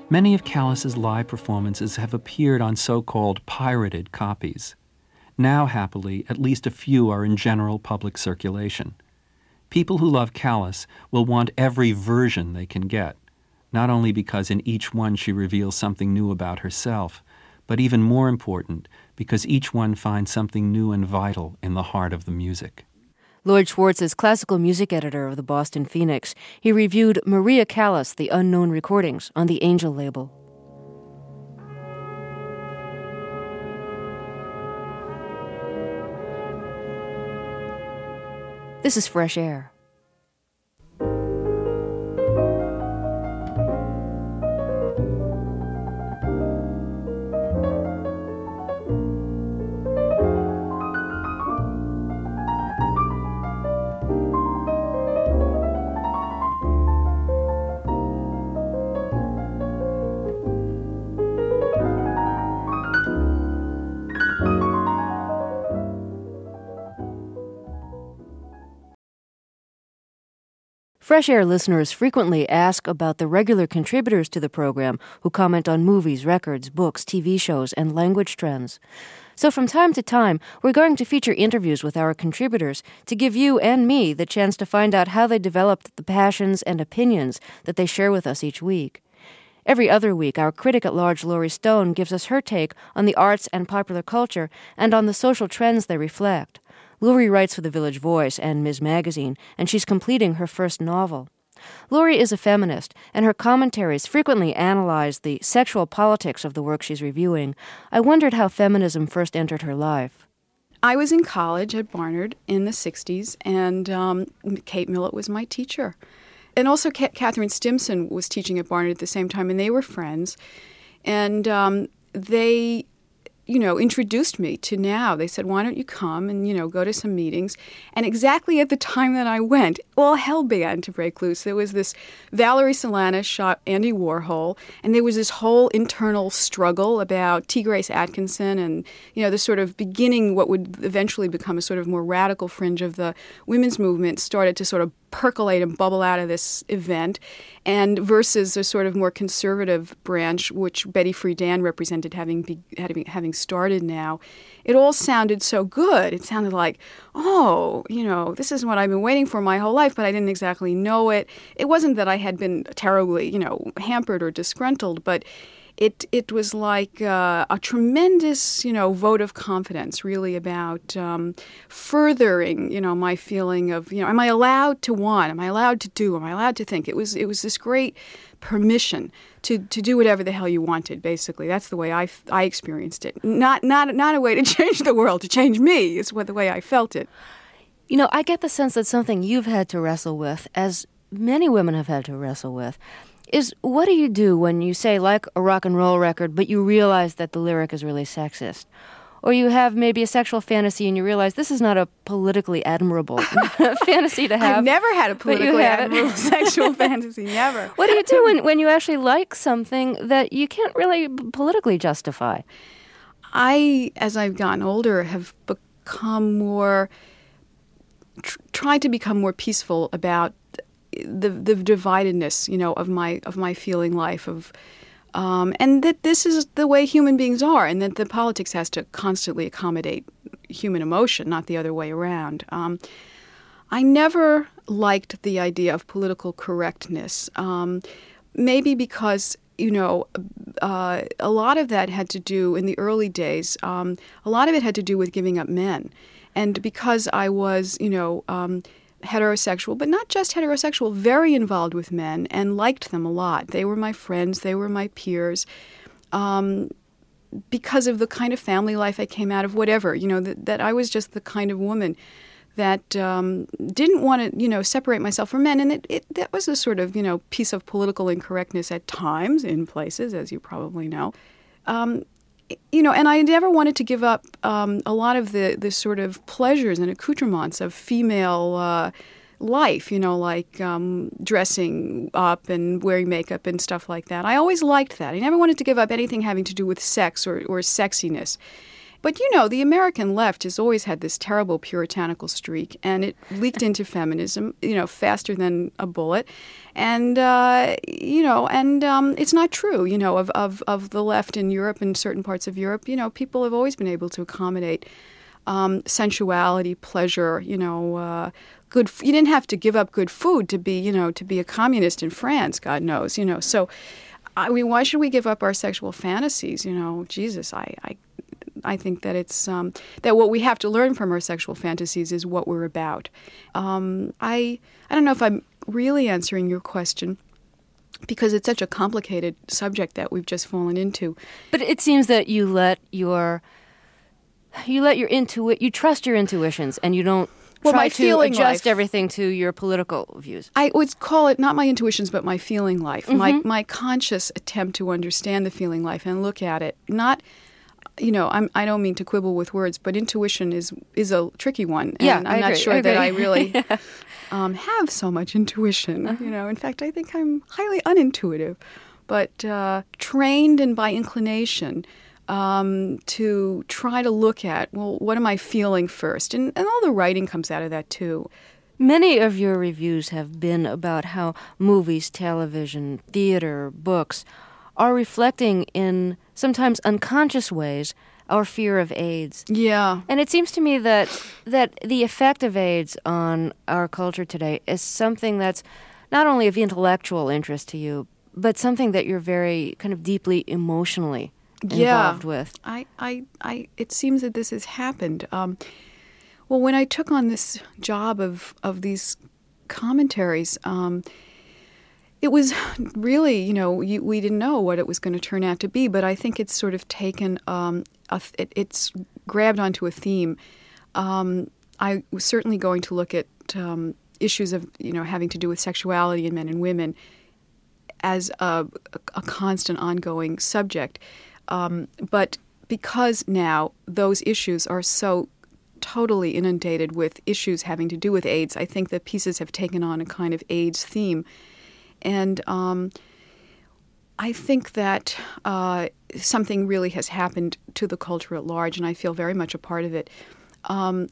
H: Many of Callas's live performances have appeared on so-called pirated copies. Now, happily, at least a few are in general public circulation. People who love Callas will want every version they can get, not only because in each one she reveals something new about herself, but even more important, because each one finds something new and vital in the heart of the music.
A: Lloyd Schwartz is classical music editor of the Boston Phoenix. He reviewed Maria Callas, The Unknown Recordings, on the Angel label. This is Fresh Air. Fresh Air listeners frequently ask about the regular contributors to the program who comment on movies, records, books, T V shows, and language trends. So from time to time, we're going to feature interviews with our contributors to give you and me the chance to find out how they developed the passions and opinions that they share with us each week. Every other week, our critic-at-large Laurie Stone gives us her take on the arts and popular culture and on the social trends they reflect. Laurie writes for The Village Voice and Miz Magazine, and she's completing her first novel. Laurie is a feminist, and her commentaries frequently analyze the sexual politics of the work she's reviewing. I wondered how feminism first entered her life.
I: I was in college at Barnard in the sixties, and um, Kate Millett was my teacher. And also Ka- Catherine Stimson was teaching at Barnard at the same time, and they were friends. And um, they... you know, introduced me to Now. They said, why don't you come and, you know, go to some meetings? And exactly at the time that I went, all hell began to break loose. There was this, Valerie Solanas shot Andy Warhol, and there was this whole internal struggle about T. Grace Atkinson and, you know, the sort of beginning what would eventually become a sort of more radical fringe of the women's movement started to sort of percolate and bubble out of this event, and versus a sort of more conservative branch, which Betty Friedan represented, having be, having having started Now. It all sounded so good. It sounded like, oh, you know, this is what I've been waiting for my whole life, but I didn't exactly know it. It wasn't that I had been terribly, you know, hampered or disgruntled, but It it was like uh, a tremendous, you know, vote of confidence, really, about um, furthering, you know, my feeling of, you know, am I allowed to want? Am I allowed to do? Am I allowed to think? It was it was this great permission to, to do whatever the hell you wanted. Basically, that's the way I, I experienced it. Not not not a way to change the world, to change me. Is what the way I felt it.
A: You know, I get the sense that something you've had to wrestle with, as many women have had to wrestle with, is what do you do when you say, like a rock and roll record, but you realize that the lyric is really sexist? Or you have maybe a sexual fantasy and you realize this is not a politically admirable fantasy to have.
I: I've never had a politically admirable sexual fantasy, never.
A: What do you do when, when you actually like something that you can't really politically justify?
I: I, as I've gotten older, have become more, tr- tried to become more peaceful about the the dividedness, you know, of my of my feeling life, of um, and that this is the way human beings are, and that the politics has to constantly accommodate human emotion, not the other way around. Um, I never liked the idea of political correctness, um, maybe because, you know, uh, a lot of that had to do, in the early days, um, a lot of it had to do with giving up men. And because I was, you know, um, heterosexual, but not just heterosexual, very involved with men and liked them a lot. They were my friends. They were my peers. Um, because of the kind of family life I came out of, whatever, you know, that, that I was just the kind of woman that um, didn't want to, you know, separate myself from men. And it, it, that was a sort of, you know, piece of political incorrectness at times in places, as you probably know. Um, you know, and I never wanted to give up um, a lot of the, the sort of pleasures and accoutrements of female uh, life, you know, like um, dressing up and wearing makeup and stuff like that. I always liked that. I never wanted to give up anything having to do with sex or, or sexiness. But, you know, the American left has always had this terrible puritanical streak, and it leaked into feminism, you know, faster than a bullet. And, uh, you know, and um, it's not true, you know, of, of, of the left in Europe and certain parts of Europe. You know, people have always been able to accommodate um, sensuality, pleasure, you know, uh, good. F- you didn't have to give up good food to be, you know, to be a communist in France, God knows, you know. So, I mean, why should we give up our sexual fantasies? You know, Jesus, I, I, I think that it's um, that what we have to learn from our sexual fantasies is what we're about. Um, I, I don't know if I'm really answering your question because it's such a complicated subject that we've just fallen into.
A: But it seems that you let your, you let your intuit, you trust your intuitions, and you don't.
I: Well,
A: try
I: my
A: to
I: feeling
A: adjust
I: life,
A: everything to your political views.
I: I would call it not my intuitions, but my feeling life,
A: Mm-hmm.
I: my my conscious attempt to understand the feeling life and look at it. Not, you know, I'm, I don't mean to quibble with words, but intuition is is a tricky one, and
A: Yeah,
I: I'm
A: I
I: not
A: agree,
I: sure
A: I
I: that I
A: agree.
I: really
A: Yeah.
I: um, have so much intuition.
A: Uh-huh.
I: You know, in fact, I think I'm highly unintuitive, but uh, trained and by inclination. Um, to try to look at, well, what am I feeling first? And, and all the writing comes out of that, too.
A: Many of your reviews have been about how movies, television, theater, books are reflecting in sometimes unconscious ways our fear of AIDS.
I: Yeah.
A: And it seems to me that that the effect of AIDS on our culture today is something that's not only of intellectual interest to you, but something that you're very kind of deeply emotionally involved
I: yeah.
A: with.
I: I, I, I, it seems that this has happened. Um, well, when I took on this job of, of these commentaries, um, it was really, you know, you, we didn't know what it was going to turn out to be, but I think it's sort of taken, um, a, it, it's grabbed onto a theme. Um, I was certainly going to look at um, issues of, you know, having to do with sexuality in men and women as a, a constant, ongoing subject. Um, but because now those issues are so totally inundated with issues having to do with AIDS, I think the pieces have taken on a kind of AIDS theme. And um, I think that uh, something really has happened to the culture at large, and I feel very much a part of it. Um,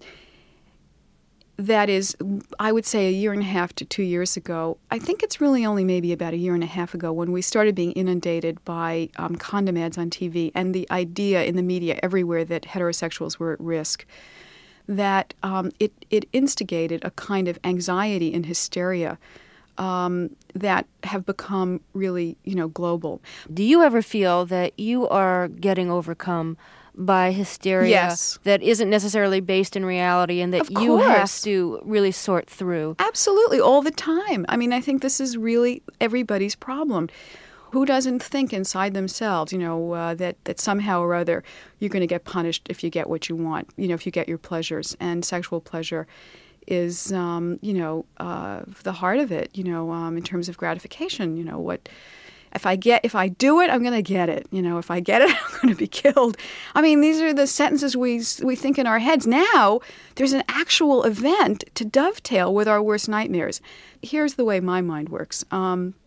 I: that is, I would say a year and a half to two years ago. I think it's really only maybe about a year and a half ago when we started being inundated by um, condom ads on T V and the idea in the media everywhere that heterosexuals were at risk, that um, it, it instigated a kind of anxiety and hysteria um, that have become really, you know, global.
A: Do you ever feel that you are getting overcome by hysteria
I: yes.
A: that isn't necessarily based in reality and that
I: Of
A: you
I: course.
A: have to really sort through?
I: Absolutely, all the time. I mean, I think this is really everybody's problem. Who doesn't think inside themselves, you know, uh, that, that somehow or other you're going to get punished if you get what you want, you know, if you get your pleasures. And sexual pleasure is, um, you know, uh, the heart of it, you know, um, in terms of gratification, you know, what... If I get, if I do it, I'm going to get it. You know, if I get it, I'm going to be killed. I mean, these are the sentences we we think in our heads. Now, there's an actual event to dovetail with our worst nightmares. Here's the way my mind works. Um,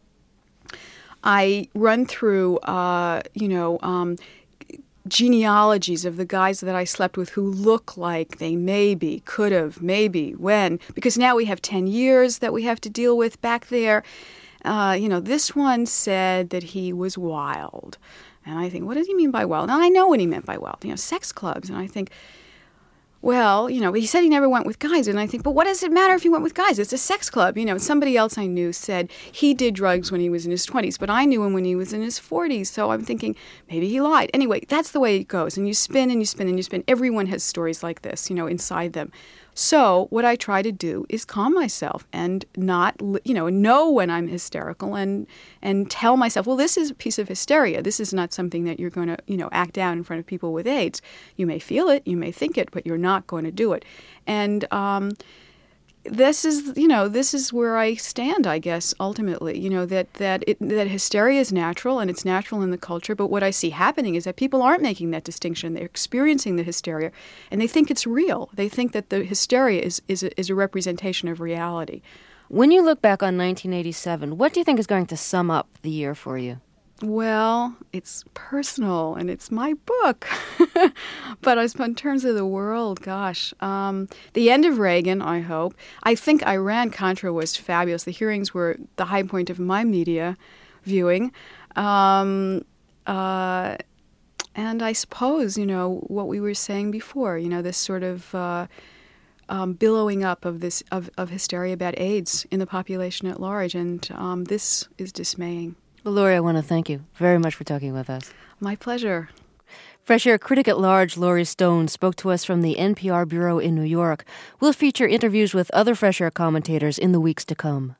I: I run through, uh, you know, um, genealogies of the guys that I slept with who look like they maybe, could have, maybe, when. Because now we have ten years that we have to deal with back there. Uh, you know, this one said that he was wild. And I think, what does he mean by wild? Now, I know what he meant by wild, you know, sex clubs. And I think, well, you know, he said he never went with guys. And I think, but what does it matter if he went with guys? It's a sex club. You know, somebody else I knew said he did drugs when he was in his twenties, but I knew him when he was in his forties. So I'm thinking, maybe he lied. Anyway, that's the way it goes. And you spin and you spin and you spin. Everyone has stories like this, you know, inside them. So what I try to do is calm myself and not, you know, know when I'm hysterical and and tell myself, well, this is a piece of hysteria. This is not something that you're going to, you know, act out in front of people with AIDS. You may feel it, you may think it, but you're not going to do it. And um, this is, you know, this is where I stand, I guess, ultimately, you know, that that it, that hysteria is natural and it's natural in the culture. But what I see happening is that people aren't making that distinction. They're experiencing the hysteria and they think it's real. They think that the hysteria is, is, a, is a representation of reality.
A: When you look back on nineteen eighty-seven, what do you think is going to sum up the year for you?
I: Well, it's personal and it's my book. But I suppose in terms of the world, gosh, um, the end of Reagan, I hope. I think Iran-Contra was fabulous. The hearings were the high point of my media viewing. Um, uh, and I suppose, you know, what we were saying before, you know, this sort of uh, um, billowing up of this of, of hysteria about AIDS in the population at large. And um, this is dismaying.
A: Well, Laurie, I want to thank you very much for talking with us.
I: My pleasure.
A: Fresh Air critic at large Laurie Stone spoke to us from the N P R bureau in New York. We'll feature interviews with other Fresh Air commentators in the weeks to come.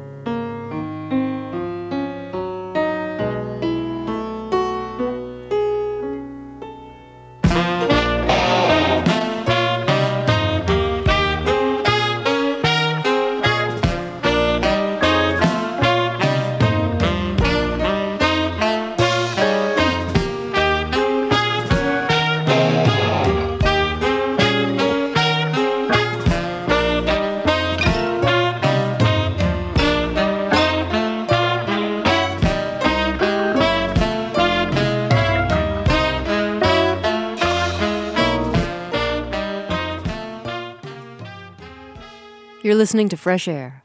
A: You're listening to Fresh Air.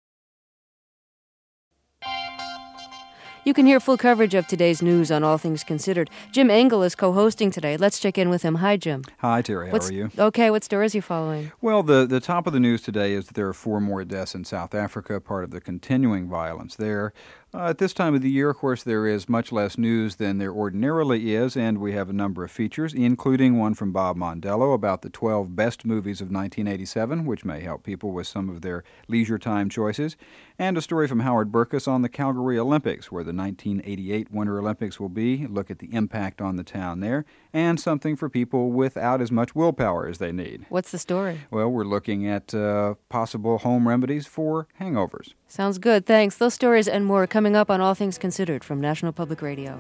A: You can hear full coverage of today's news on All Things Considered. Jim Engel is co-hosting today. Let's check in with him. Hi, Jim.
J: Hi, Terry. How
A: What's,
J: are you?
A: Okay, what stories are you following?
J: Well, the, the top of the news today is that there are four more deaths in South Africa, part of the continuing violence there. Uh, at this time of the year, of course, there is much less news than there ordinarily is, and we have a number of features, including one from Bob Mondello about the twelve best movies of nineteen eighty-seven, which may help people with some of their leisure time choices, and a story from Howard Burkus on the Calgary Olympics, where the nineteen eighty-eight Winter Olympics will be, look at the impact on the town there, and something for people without as much willpower as they need.
A: What's the story?
J: Well, we're looking at uh, possible home remedies for hangovers.
A: Sounds good. Thanks. Those stories and more coming up on All Things Considered from National Public Radio.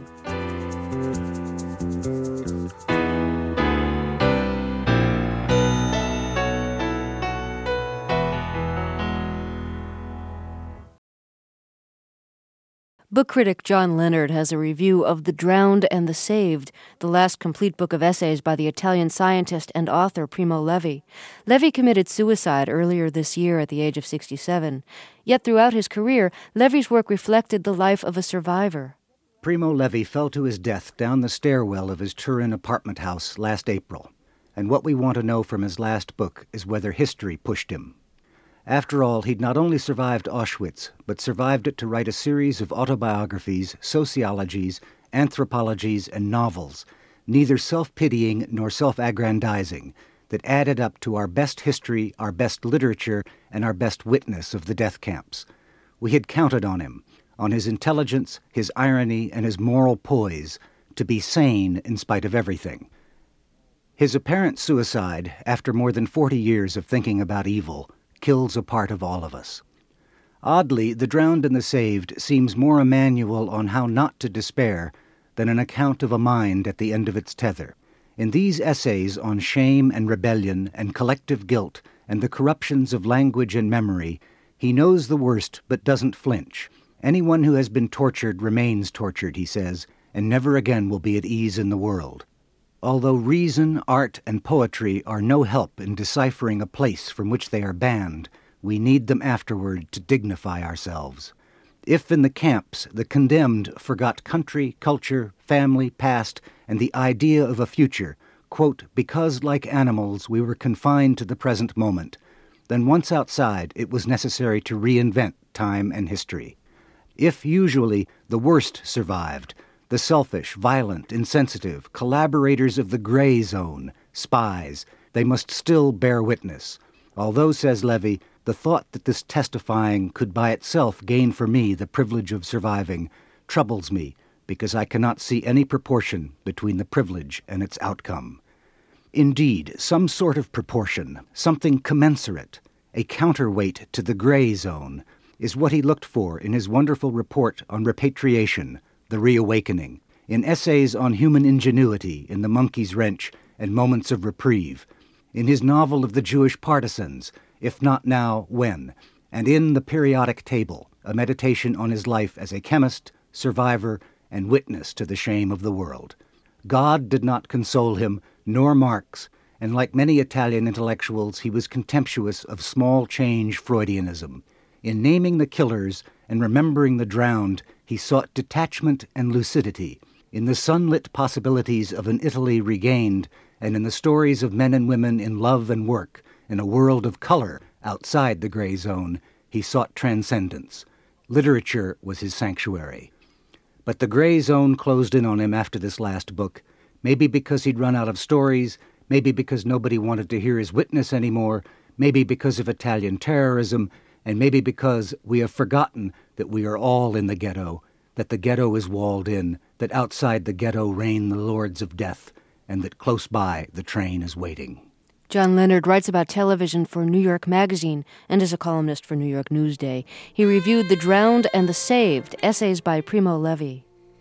A: Book critic John Leonard has a review of The Drowned and the Saved, the last complete book of essays by the Italian scientist and author Primo Levi. Levi committed suicide earlier this year at the age of sixty-seven. Yet throughout his career, Levi's work reflected the life of a survivor.
K: Primo Levi fell to his death down the stairwell of his Turin apartment house last April. And what we want to know from his last book is whether history pushed him. After all, he'd not only survived Auschwitz, but survived it to write a series of autobiographies, sociologies, anthropologies, and novels, neither self-pitying nor self-aggrandizing, that added up to our best history, our best literature, and our best witness of the death camps. We had counted on him, on his intelligence, his irony, and his moral poise, to be sane in spite of everything. His apparent suicide, after more than forty years of thinking about evil, kills a part of all of us. Oddly, The Drowned and the Saved seems more a manual on how not to despair than an account of a mind at the end of its tether. In these essays on shame and rebellion and collective guilt and the corruptions of language and memory, he knows the worst but doesn't flinch. Anyone who has been tortured remains tortured, he says, and never again will be at ease in the world. Although reason, art, and poetry are no help in deciphering a place from which they are banned, we need them afterward to dignify ourselves. If in the camps the condemned forgot country, culture, family, past, and the idea of a future, quote, because like animals we were confined to the present moment, then once outside it was necessary to reinvent time and history. If usually the worst survived, the selfish, violent, insensitive, collaborators of the gray zone, spies, they must still bear witness. Although, says Levi, the thought that this testifying could by itself gain for me the privilege of surviving troubles me, because I cannot see any proportion between the privilege and its outcome. Indeed, some sort of proportion, something commensurate, a counterweight to the gray zone, is what he looked for in his wonderful report on repatriation, The Reawakening, in essays on human ingenuity in The Monkey's Wrench and Moments of Reprieve, in his novel of the Jewish Partisans, If Not Now, When, and in The Periodic Table, a meditation on his life as a chemist, survivor, and witness to the shame of the world. God did not console him, nor Marx, and like many Italian intellectuals, he was contemptuous of small-change Freudianism. In naming the killers and remembering the drowned, he sought detachment and lucidity. In the sunlit possibilities of an Italy regained, and in the stories of men and women in love and work, in a world of color outside the gray zone, he sought transcendence. Literature was his sanctuary. But the gray zone closed in on him after this last book, maybe because he'd run out of stories, maybe because nobody wanted to hear his witness anymore, maybe because of Italian terrorism, and maybe because we have forgotten that we are all in the ghetto, that the ghetto is walled in, that outside the ghetto reign the lords of death, and that close by the train is waiting.
A: John Leonard writes about television for New York Magazine and is a columnist for New York Newsday. He reviewed The Drowned and the Saved, essays by Primo Levi.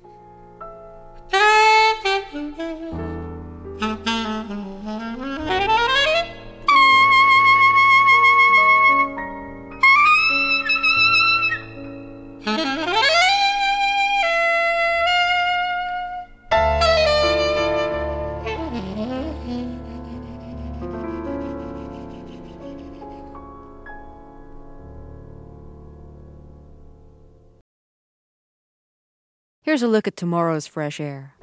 A: Here's a look at tomorrow's Fresh Air.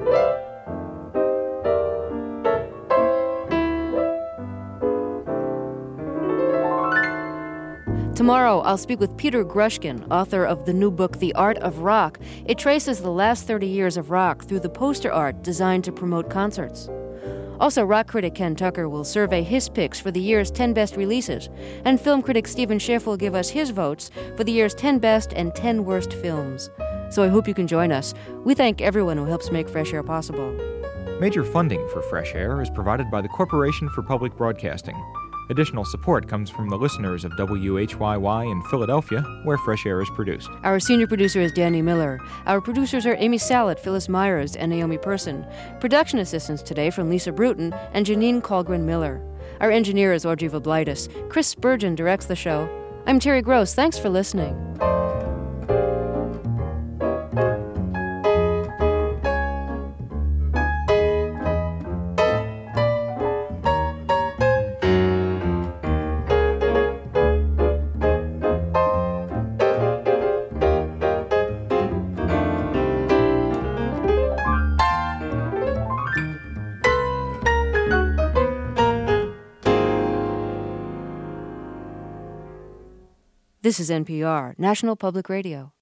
A: Tomorrow, I'll speak with Peter Grushkin, author of the new book, The Art of Rock. It traces the last thirty years of rock through the poster art designed to promote concerts. Also, rock critic Ken Tucker will survey his picks for the year's ten best releases, and film critic Stephen Schiff will give us his votes for the year's ten best and ten worst films. So I hope you can join us. We thank everyone who helps make Fresh Air possible.
C: Major funding for Fresh Air is provided by the Corporation for Public Broadcasting. Additional support comes from the listeners of W H Y Y in Philadelphia, where Fresh Air is produced.
A: Our senior producer is Danny Miller. Our producers are Amy Salet, Phyllis Myers, and Naomi Person. Production assistants today from Lisa Bruton and Janine Colgren Miller. Our engineer is Audrey Voblitis. Chris Spurgeon directs the show. I'm Terry Gross. Thanks for listening. This is N P R, National Public Radio.